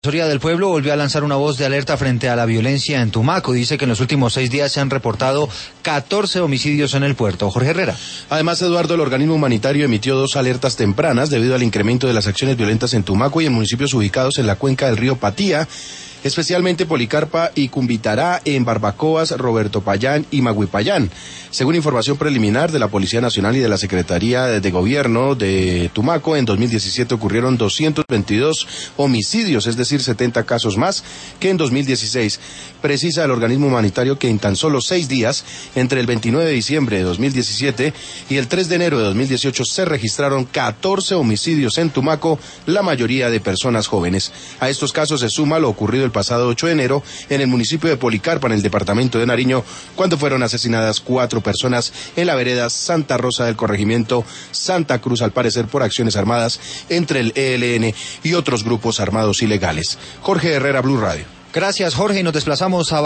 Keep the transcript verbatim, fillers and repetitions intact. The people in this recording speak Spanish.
La Defensoría del Pueblo volvió a lanzar una voz de alerta frente a la violencia en Tumaco. Dice que en los últimos seis días se han reportado catorce homicidios en el puerto. Jorge Herrera. Además, Eduardo, el organismo humanitario emitió dos alertas tempranas debido al incremento de las acciones violentas en Tumaco y en municipios ubicados en la cuenca del río Patía, especialmente Policarpa y Cumbitará, en Barbacoas, Roberto Payán y Maguipayán. Según información preliminar de la Policía Nacional y de la Secretaría de Gobierno de Tumaco, en dos mil diecisiete ocurrieron doscientos veintidós homicidios, es decir, setenta casos más que en dos mil dieciséis. Precisa el organismo humanitario que en tan solo seis días, entre el veintinueve de diciembre de dos mil diecisiete y el tres de enero de dos mil dieciocho, se registraron catorce homicidios en Tumaco, la mayoría de personas jóvenes. A estos casos se suma lo ocurrido el pasado ocho de enero en el municipio de Policarpa, en el departamento de Nariño, cuando fueron asesinadas cuatro personas en la vereda Santa Rosa del corregimiento Santa Cruz, al parecer por acciones armadas entre el E L N y otros grupos armados ilegales. Jorge Herrera, Blue Radio. Gracias, Jorge, y nos desplazamos a